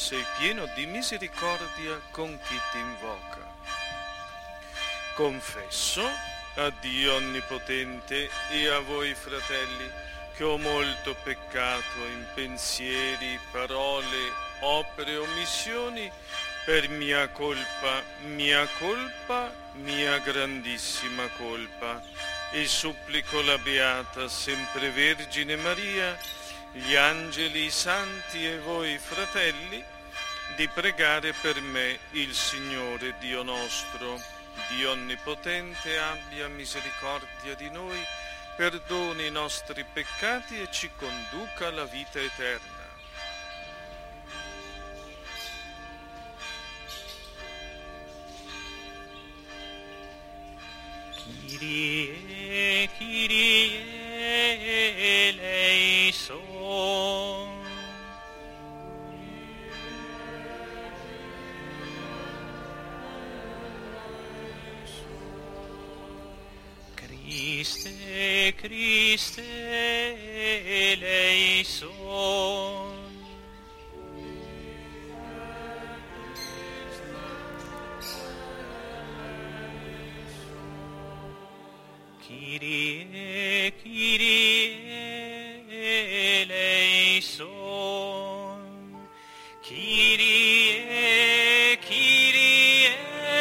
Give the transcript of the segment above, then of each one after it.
sei pieno di misericordia con chi ti invoca. Confesso a Dio Onnipotente e a voi fratelli che ho molto peccato in pensieri, parole, opere e omissioni per mia colpa, mia grandissima colpa, e supplico la Beata Sempre Vergine Maria, gli angeli, i santi e voi fratelli, di pregare per me il Signore Dio nostro. Dio Onnipotente abbia misericordia di noi, perdoni i nostri peccati e ci conduca alla vita eterna. Kyrie, Kyrie eleison. Christe, Christe eleison. Kyrie, Kyrie eleison. Kyrie, Kyrie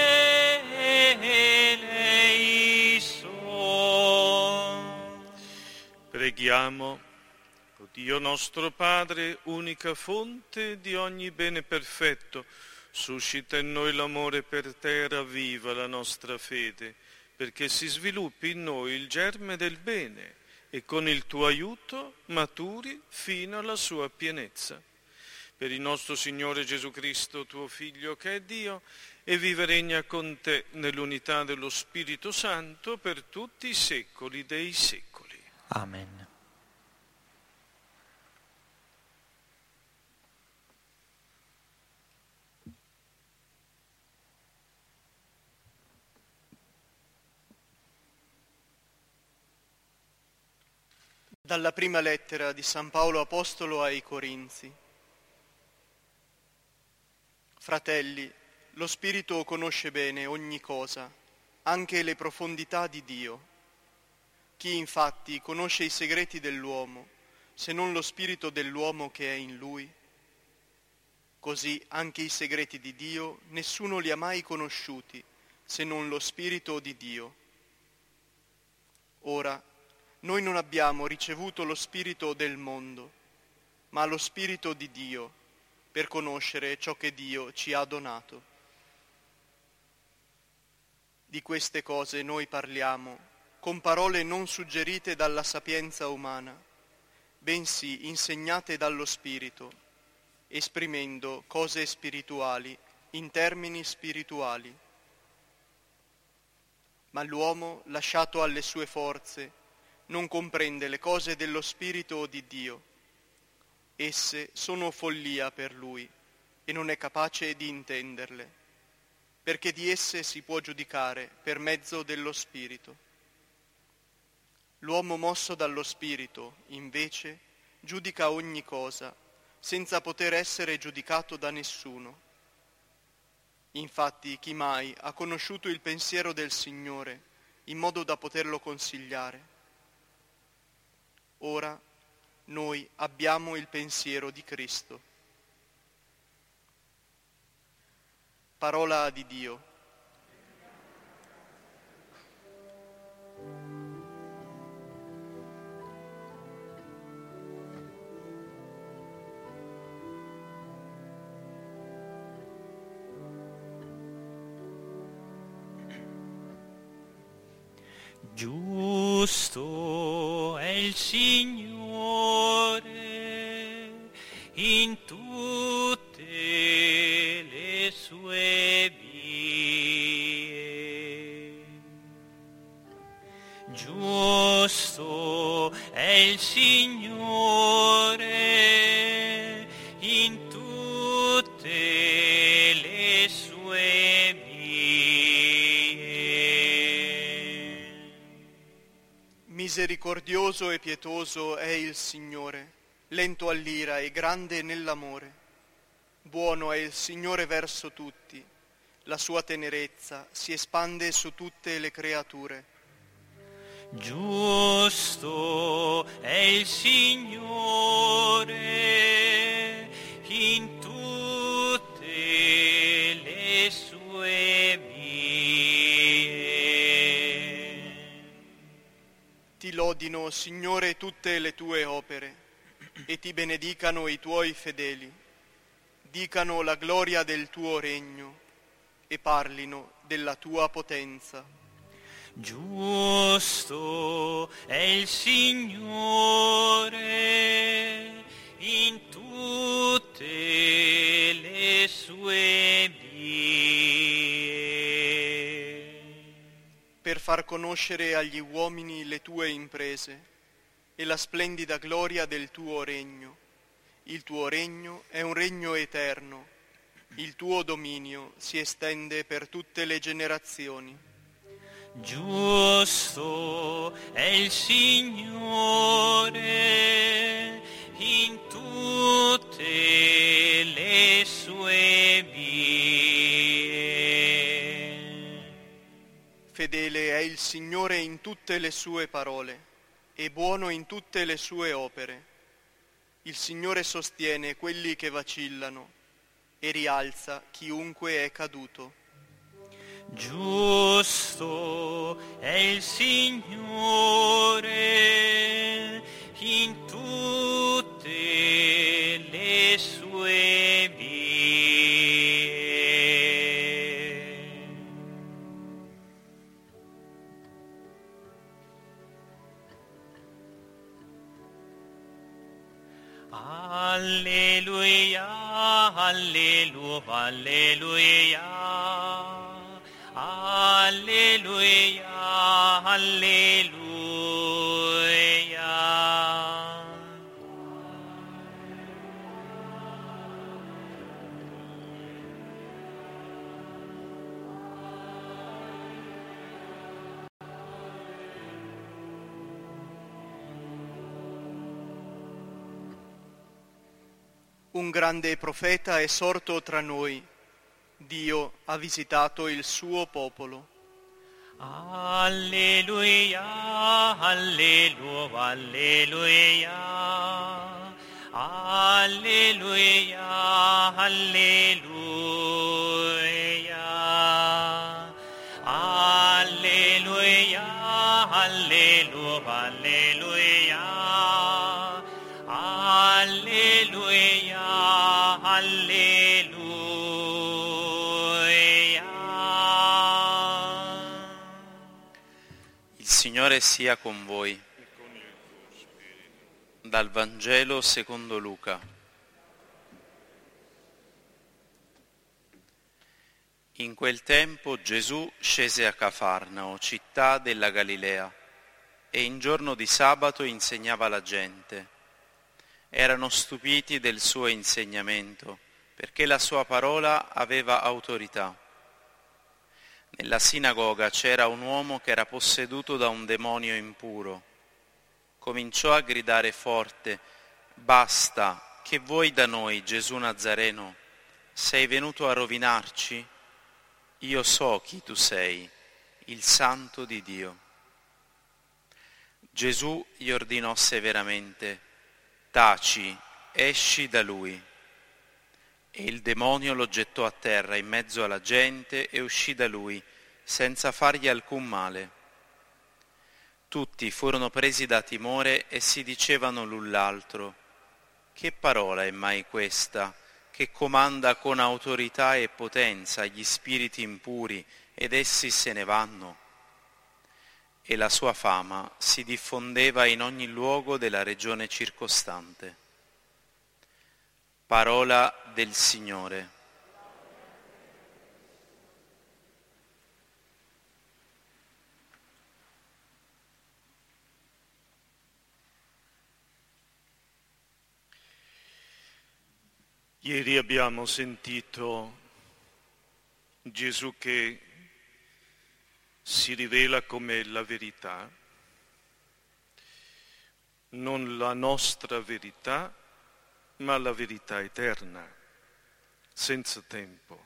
eleison. Preghiamo. O Dio nostro Padre, unica fonte di ogni bene perfetto, suscita in noi l'amore per te e ravviva la nostra fede, perché si sviluppi in noi il germe del bene e con il tuo aiuto maturi fino alla sua pienezza. Per il nostro Signore Gesù Cristo, tuo Figlio, che è Dio, e vive e regna con te nell'unità dello Spirito Santo per tutti i secoli dei secoli. Amen. Dalla prima lettera di San Paolo Apostolo ai Corinzi. Fratelli, lo Spirito conosce bene ogni cosa, anche le profondità di Dio. Chi infatti conosce i segreti dell'uomo, se non lo spirito dell'uomo che è in lui? Così anche i segreti di Dio nessuno li ha mai conosciuti, se non lo Spirito di Dio. Ora, noi non abbiamo ricevuto lo spirito del mondo, ma lo Spirito di Dio, per conoscere ciò che Dio ci ha donato. Di queste cose noi parliamo, con parole non suggerite dalla sapienza umana, bensì insegnate dallo Spirito, esprimendo cose spirituali in termini spirituali. Ma l'uomo, lasciato alle sue forze, non comprende le cose dello Spirito di Dio. Esse sono follia per lui e non è capace di intenderle, perché di esse si può giudicare per mezzo dello Spirito. L'uomo mosso dallo Spirito, invece, giudica ogni cosa, senza poter essere giudicato da nessuno. Infatti, chi mai ha conosciuto il pensiero del Signore, in modo da poterlo consigliare? Ora noi abbiamo il pensiero di Cristo. Parola di Dio. Giusto è il Signore in tutte le sue vie. Giusto è il Signore in tutte le sue vie. Misericordioso e pietoso è il Signore, lento all'ira e grande nell'amore. Buono è il Signore verso tutti, la sua tenerezza si espande su tutte le creature. Giusto è il Signore in tutte le sue vie. Ti lodino, Signore, tutte le tue opere e ti benedicano i tuoi fedeli. Dicano la gloria del tuo regno e parlino della tua potenza. Giusto è il Signore in tutte le sue vie. Per far conoscere agli uomini le tue imprese e la splendida gloria del tuo regno. Il tuo regno è un regno eterno, il tuo dominio si estende per tutte le generazioni. Giusto è il Signore in tutte le sue vie. Fedele è il Signore in tutte le sue parole e buono in tutte le sue opere. Il Signore sostiene quelli che vacillano e rialza chiunque è caduto. Giusto è il Signore in tutte le sue vie. Alleluia, alleluia, alleluia. Alleluia, alleluia. Un grande profeta è sorto tra noi. Dio ha visitato il suo popolo. Alleluia, alleluia, alleluia. Alleluia, alleluia. Alleluia, alleluia, alleluia. Alleluia, alleluia. Il Signore sia con voi. Dal Vangelo secondo Luca. In quel tempo Gesù scese a Cafarnao, città della Galilea, e in giorno di sabato insegnava la gente. Erano stupiti del suo insegnamento, perché la sua parola aveva autorità. Nella sinagoga c'era un uomo che era posseduto da un demonio impuro. Cominciò a gridare forte: «Basta, che vuoi da noi, Gesù Nazareno? Sei venuto a rovinarci? Io so chi tu sei, il Santo di Dio». Gesù gli ordinò severamente: «Taci, esci da lui». E il demonio lo gettò a terra in mezzo alla gente e uscì da lui, senza fargli alcun male. Tutti furono presi da timore e si dicevano l'un l'altro: «Che parola è mai questa, che comanda con autorità e potenza gli spiriti impuri ed essi se ne vanno?» E la sua fama si diffondeva in ogni luogo della regione circostante. Parola del Signore. Ieri abbiamo sentito Gesù che si rivela come la verità, non la nostra verità, ma la verità eterna. senza tempo,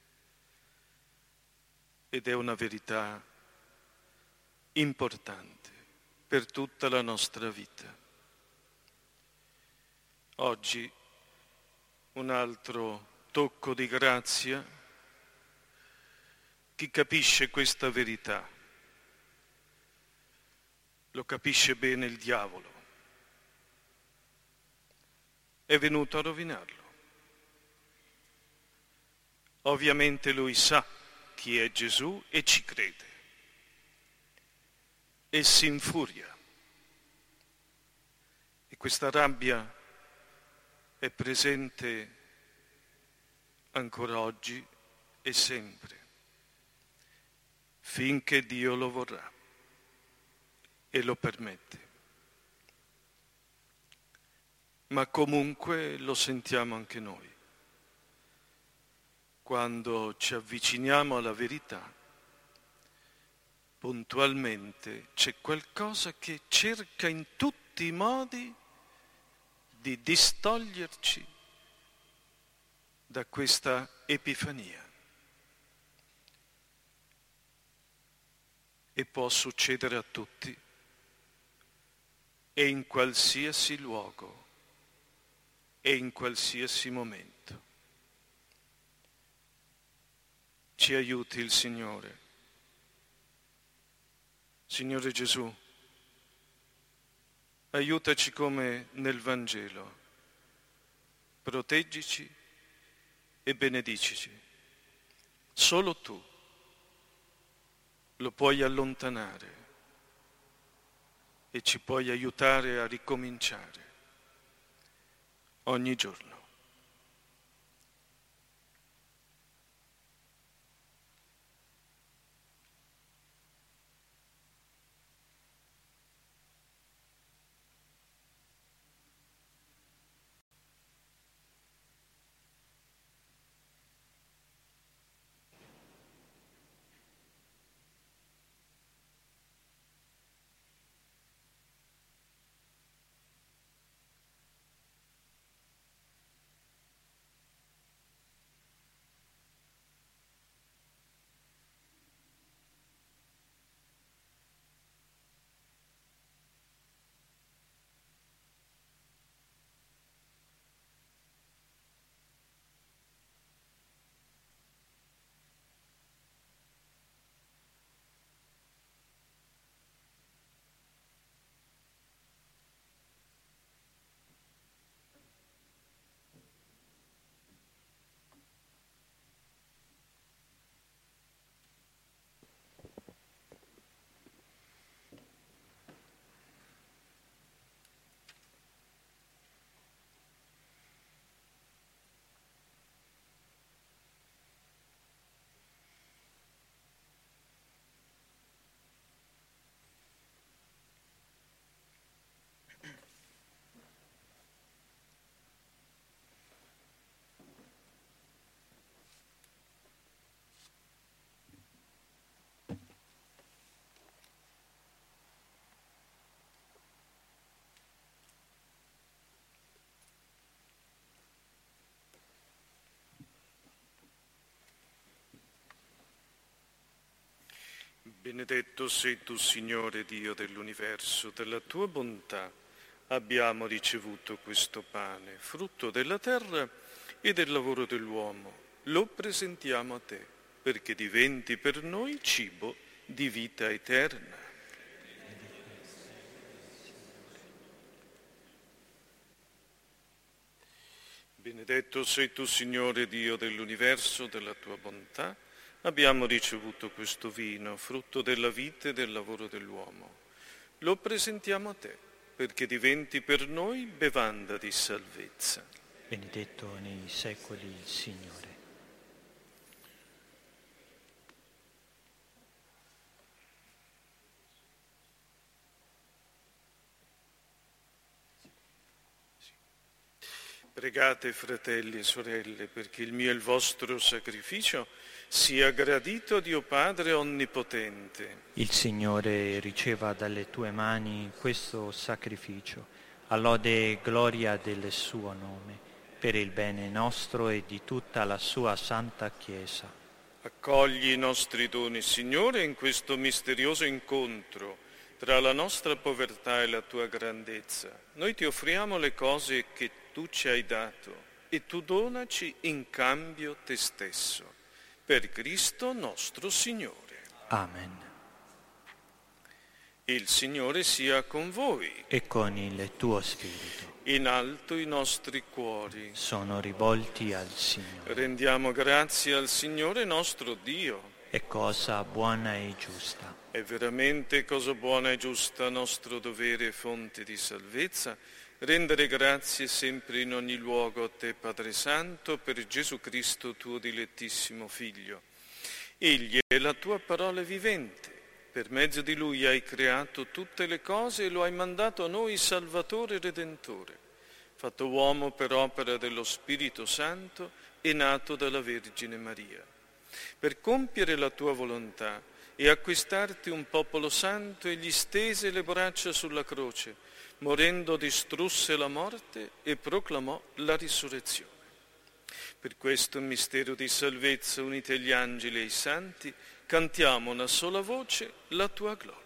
ed è una verità importante per tutta la nostra vita. Oggi un altro tocco di grazia. Chi capisce questa verità lo capisce bene il diavolo. È venuto a rovinarlo. Ovviamente lui sa chi è Gesù e ci crede e si infuria. E questa rabbia è presente ancora oggi e sempre, finché Dio lo vorrà e lo permette. Ma comunque lo sentiamo anche noi. Quando ci avviciniamo alla verità, puntualmente c'è qualcosa che cerca in tutti i modi di distoglierci da questa epifania. E può succedere a tutti e in qualsiasi luogo e in qualsiasi momento. Ci aiuti il Signore. Signore Gesù, aiutaci come nel Vangelo, proteggici e benedicici. Solo tu lo puoi allontanare e ci puoi aiutare a ricominciare ogni giorno. Benedetto sei tu, Signore Dio dell'universo, della tua bontà abbiamo ricevuto questo pane, frutto della terra e del lavoro dell'uomo. Lo presentiamo a te, perché diventi per noi cibo di vita eterna. Benedetto sei tu, Signore Dio dell'universo, della tua bontà abbiamo ricevuto questo vino, frutto della vita e del lavoro dell'uomo. Lo presentiamo a te, perché diventi per noi bevanda di salvezza. Benedetto nei secoli il Signore. Pregate, fratelli e sorelle, perché il mio e il vostro sacrificio sia gradito a Dio Padre Onnipotente. Il Signore riceva dalle tue mani questo sacrificio, a lode e gloria del suo nome, per il bene nostro e di tutta la sua santa Chiesa. Accogli i nostri doni, Signore, in questo misterioso incontro tra la nostra povertà e la tua grandezza. Noi ti offriamo le cose che tu ci hai dato e tu donaci in cambio te stesso. Per Cristo nostro Signore. Amen. Il Signore sia con voi. E con il tuo spirito. In alto i nostri cuori. Sono rivolti al Signore. Rendiamo grazie al Signore nostro Dio. È cosa buona e giusta. È veramente cosa buona e giusta, nostro dovere e fonte di salvezza, rendere grazie sempre in ogni luogo a te, Padre Santo, per Gesù Cristo, tuo dilettissimo Figlio. Egli è la tua parola vivente. Per mezzo di Lui hai creato tutte le cose e lo hai mandato a noi Salvatore e Redentore, fatto uomo per opera dello Spirito Santo e nato dalla Vergine Maria. Per compiere la tua volontà e acquistarti un popolo santo, egli stese le braccia sulla croce, morendo distrusse la morte e proclamò la risurrezione. Per questo mistero di salvezza, uniti agli angeli e ai santi, cantiamo una sola voce la tua gloria.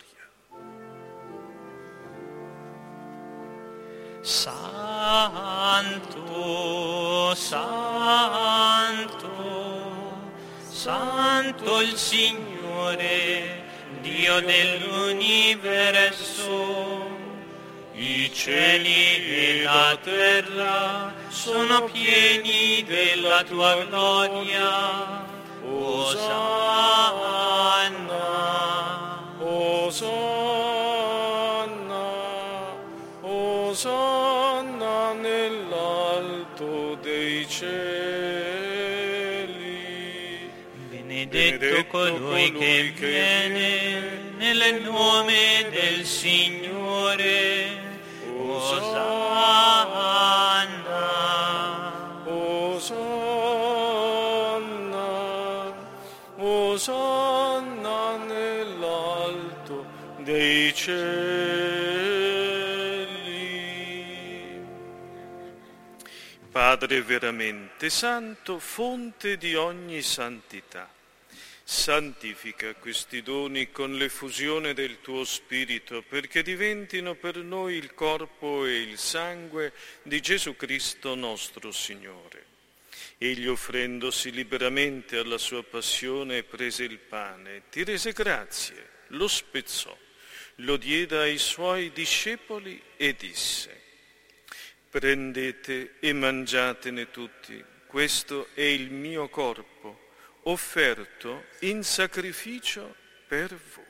Santo, santo, santo il Signore, Dio dell'universo. I cieli e la terra sono pieni della tua gloria. Osanna, Osanna, Osanna nell'alto dei cieli. benedetto colui che viene nel nome del Signore. Osanna, Osanna, Osanna nell'alto dei cieli. Padre veramente santo, fonte di ogni santità, santifica questi doni con l'effusione del tuo Spirito, perché diventino per noi il corpo e il sangue di Gesù Cristo nostro Signore. Egli, offrendosi liberamente alla sua passione, prese il pane, ti rese grazie, lo spezzò, lo diede ai suoi discepoli e disse: prendete e mangiatene tutti, questo è il mio corpo, offerto in sacrificio per voi.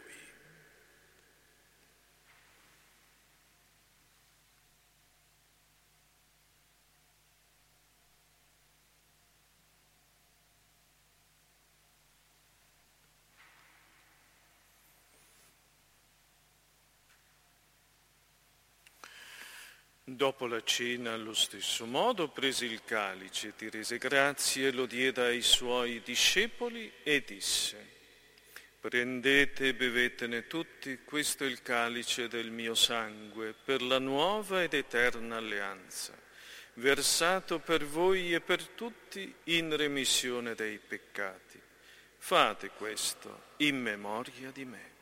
Dopo la cena, allo stesso modo, prese il calice, ti rese grazie, lo diede ai suoi discepoli e disse: prendete e bevetene tutti, questo è il calice del mio sangue, per la nuova ed eterna alleanza, versato per voi e per tutti in remissione dei peccati. Fate questo in memoria di me.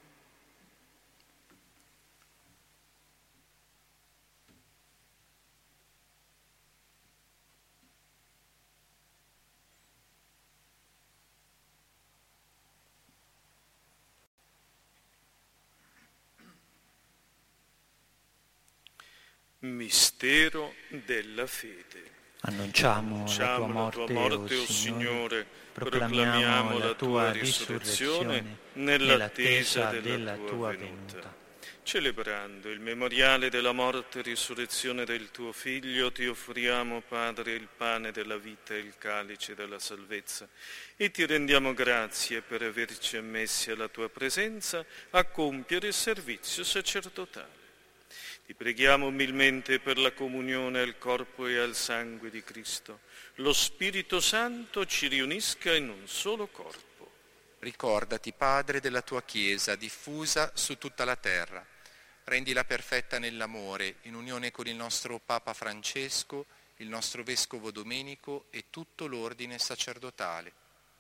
Mistero della fede. Annunciamo la tua morte, o Signore, proclamiamo la tua risurrezione nell'attesa della tua venuta. Celebrando il memoriale della morte e risurrezione del tuo Figlio, ti offriamo, Padre, il pane della vita e il calice della salvezza, e ti rendiamo grazie per averci ammessi alla tua presenza a compiere il servizio sacerdotale. Ti preghiamo umilmente per la comunione al corpo e al sangue di Cristo. Lo Spirito Santo ci riunisca in un solo corpo. Ricordati, Padre, della tua Chiesa diffusa su tutta la terra. Rendila perfetta nell'amore, in unione con il nostro Papa Francesco il nostro Vescovo Domenico e tutto l'ordine sacerdotale.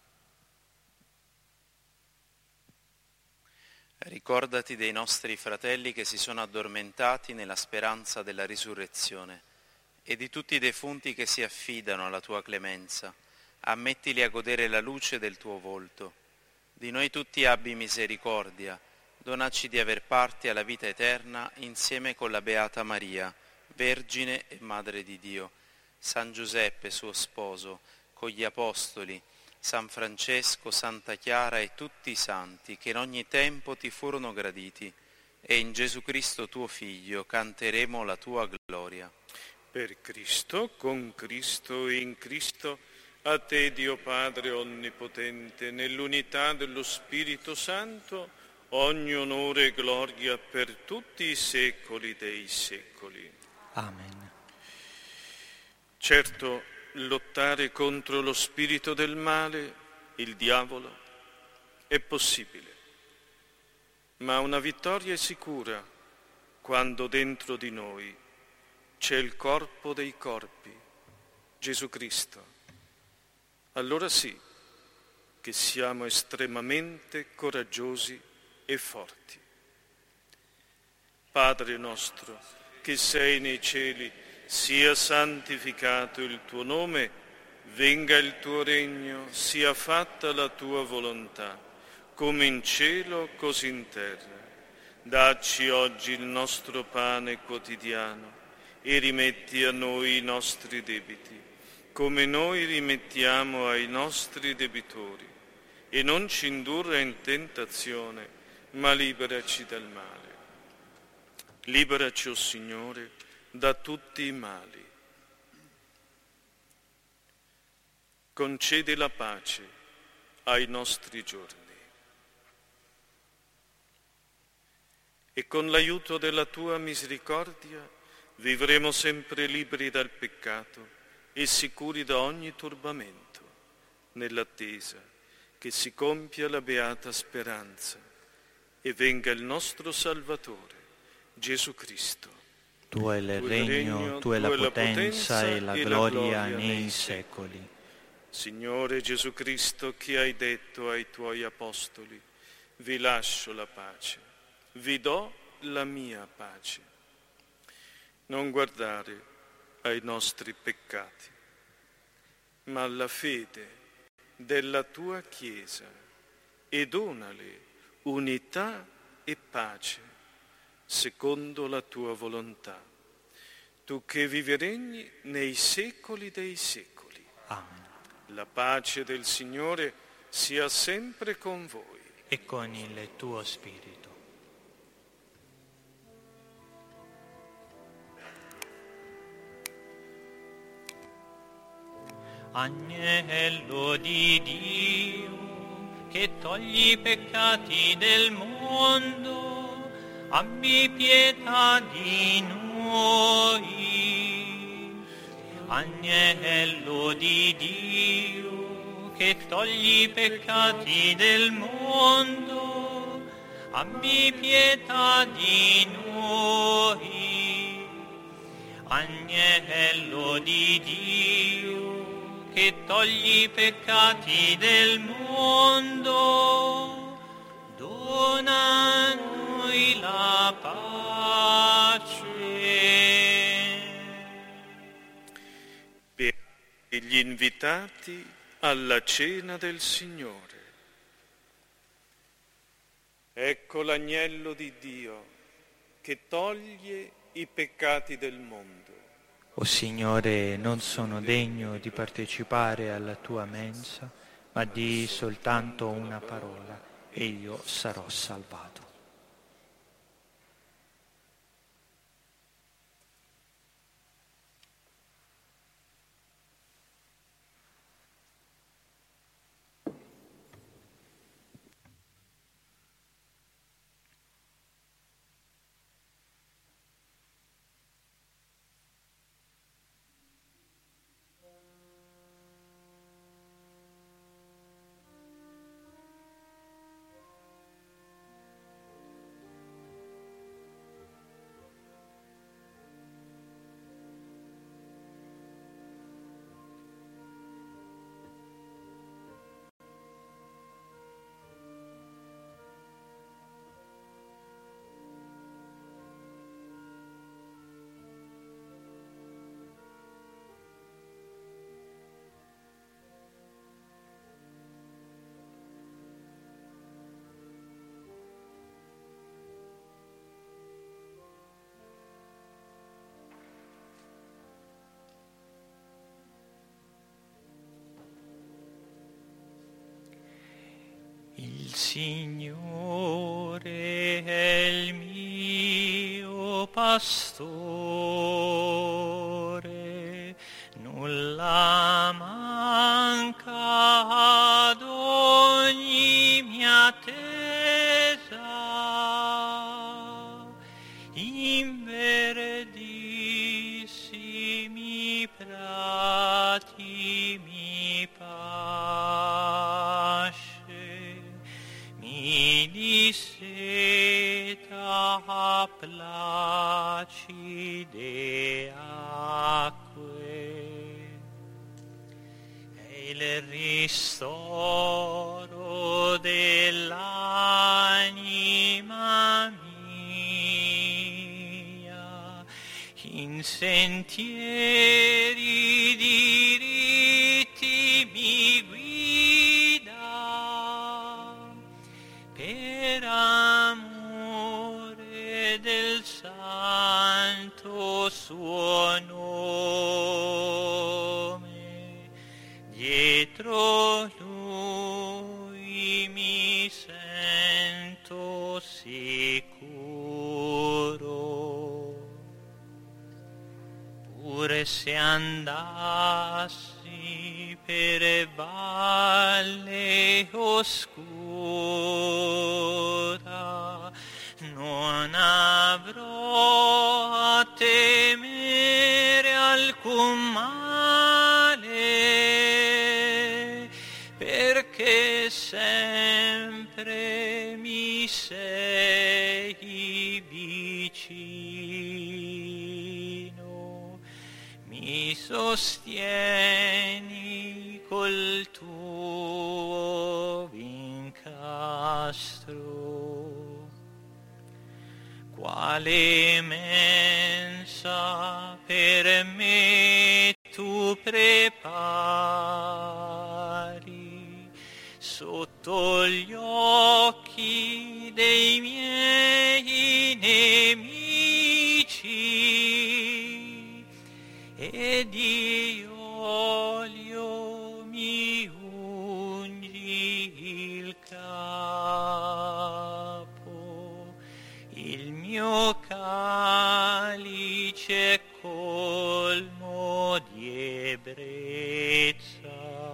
Ricordati dei nostri fratelli che si sono addormentati nella speranza della risurrezione e di tutti i defunti che si affidano alla tua clemenza. Ammettili a godere la luce del tuo volto. Di noi tutti abbi misericordia, donaci di aver parte alla vita eterna insieme con la Beata Maria, Vergine e Madre di Dio, San Giuseppe, suo sposo, con gli Apostoli, San Francesco, Santa Chiara e tutti i santi che in ogni tempo ti furono graditi, e in Gesù Cristo tuo Figlio canteremo la tua gloria. Per Cristo, con Cristo e in Cristo, a te Dio Padre Onnipotente, nell'unità dello Spirito Santo, ogni onore e gloria per tutti i secoli dei secoli. Amen. Certo, lottare contro lo spirito del male, il diavolo, è possibile, ma una vittoria è sicura quando dentro di noi c'è il corpo dei corpi, Gesù Cristo. Allora sì che siamo estremamente coraggiosi e forti. Padre nostro, che sei nei cieli, sia santificato il tuo nome, venga il tuo regno, sia fatta la tua volontà, come in cielo così in terra. Dacci oggi il nostro pane quotidiano e rimetti a noi i nostri debiti, come noi rimettiamo ai nostri debitori, e non ci indurre in tentazione, ma liberaci dal male. Liberaci, o Signore, da tutti i mali. Concedi la pace ai nostri giorni. E con l'aiuto della tua misericordia vivremo sempre liberi dal peccato e sicuri da ogni turbamento, nell'attesa che si compia la beata speranza e venga il nostro Salvatore, Gesù Cristo. Tu è il regno, tu è la potenza e la gloria nei secoli. Signore Gesù Cristo, che hai detto ai tuoi apostoli, vi lascio la pace, vi do la mia pace. Non guardare ai nostri peccati, ma alla fede della tua Chiesa, e donale unità e pace secondo la tua volontà, tu che vivi e regni nei secoli dei secoli. Amen. La pace del Signore sia sempre con voi. E con il tuo spirito. Agnello di Dio, che togli i peccati del mondo, abbi pietà di noi. Agnello di Dio, che togli i peccati del mondo, abbi pietà di noi. Agnello di Dio, che togli i peccati del mondo, dona a noi la pace. Per gli invitati alla cena del Signore. Ecco l'agnello di Dio che toglie i peccati del mondo. O Signore, non sono degno di partecipare alla tua mensa, ma di soltanto una parola e io sarò salvato. Signore è il mio pastore, nulla manca ad ogni mia attesa, in verdissimi prati mi pasce, mi disseta placide acque, e il ristoro dell'anima mia, in sentieri diritti mi guida, per amore del santo suo nome, dietro lui mi sento sicuro. Pure se andassi per valle oscura, non avrò a temere alcun male, perché sempre mi sei vicino, mi sostieni col tuo vincastro. Quale mensa per me tu prepari sotto gli occhi dei miei nemici, e di olio mi ungi il capo, il mio calice è colmo di ebbrezza.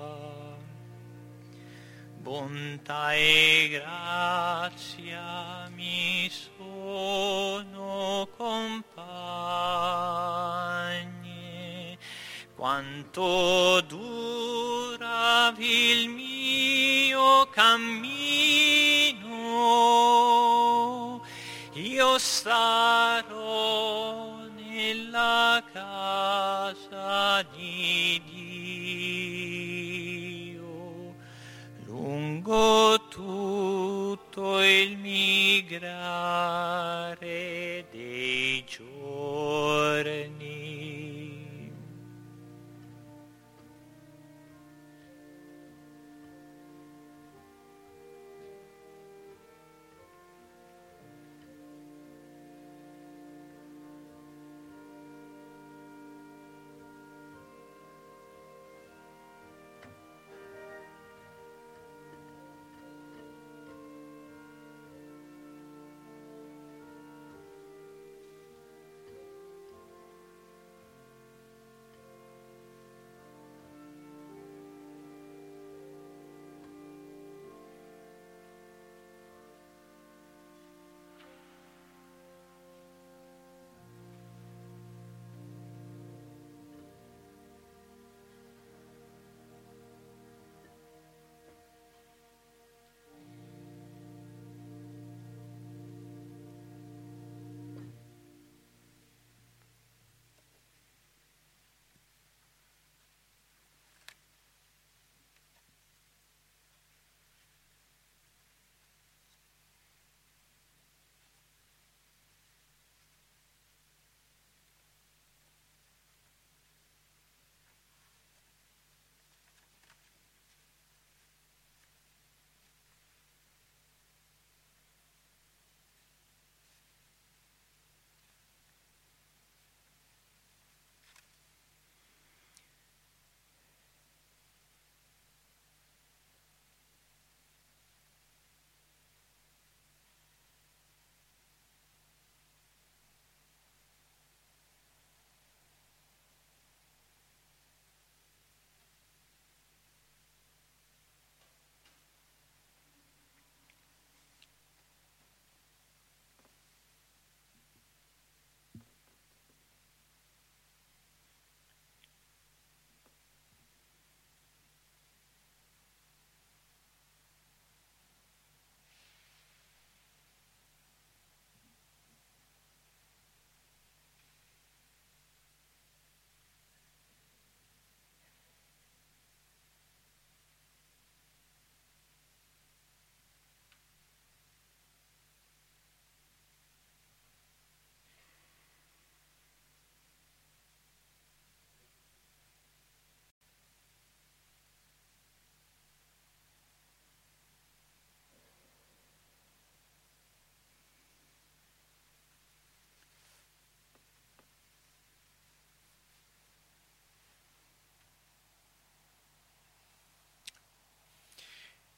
Bontà e grazia mi sono compagne, quanto duravi il mio cammino, io starò nella casa di Dio lungo tutto il migrare dei giorni.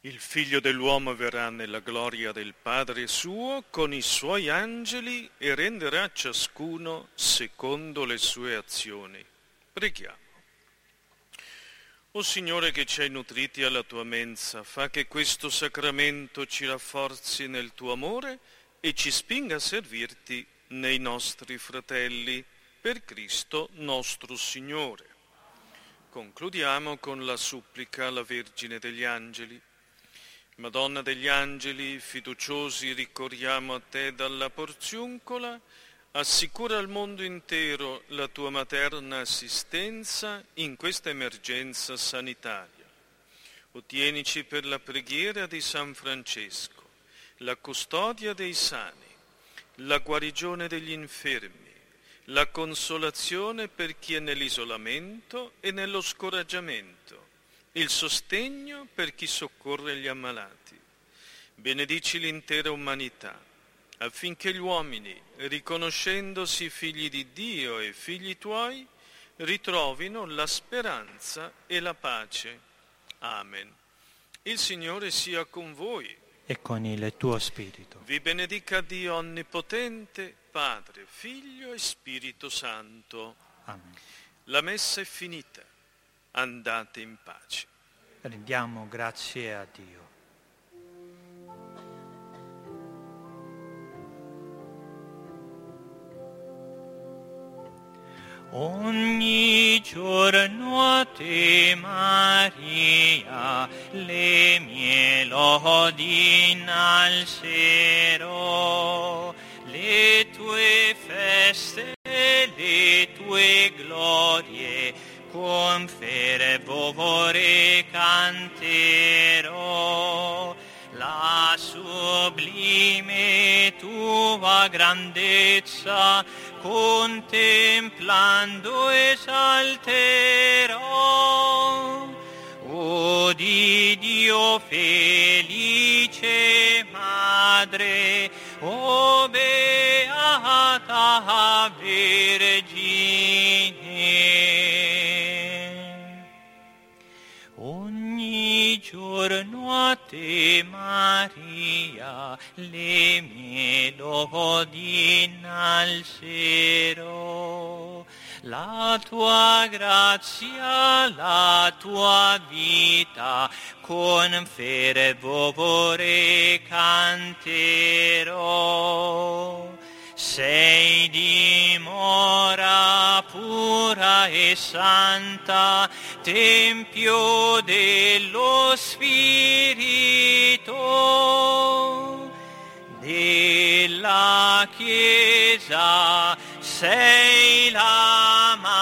Il Figlio dell'uomo verrà nella gloria del Padre suo con i suoi angeli e renderà ciascuno secondo le sue azioni. Preghiamo. O Signore, che ci hai nutriti alla tua mensa, fa che questo sacramento ci rafforzi nel tuo amore e ci spinga a servirti nei nostri fratelli, per Cristo nostro Signore. Concludiamo con la supplica alla Vergine degli Angeli. Madonna degli Angeli, fiduciosi ricorriamo a te dalla porziuncola, assicura al mondo intero la tua materna assistenza in questa emergenza sanitaria. Ottienici per la preghiera di San Francesco, la custodia dei sani, la guarigione degli infermi, la consolazione per chi è nell'isolamento e nello scoraggiamento, il sostegno per chi soccorre gli ammalati. Benedici l'intera umanità, affinché gli uomini, riconoscendosi figli di Dio e figli tuoi, ritrovino la speranza e la pace. Amen. Il Signore sia con voi. E con il tuo spirito. Vi benedica Dio Onnipotente, Padre, Figlio e Spirito Santo. Amen. La messa è finita. Andate in pace. Rendiamo grazie a Dio. Ogni giorno a te, Maria, le mie lodi innalzerò, le tue feste, le tue glorie, con fervore canterò. La sublime tua grandezza contemplando esalterò. O di Dio felice Madre, o beata Vergine. Ogni giorno a te, Maria, le mie lodi innalzerò. La tua grazia, la tua vita, con fervore canterò. Sei dimora pura e santa, tempio dello Spirito. Della Chiesa sei la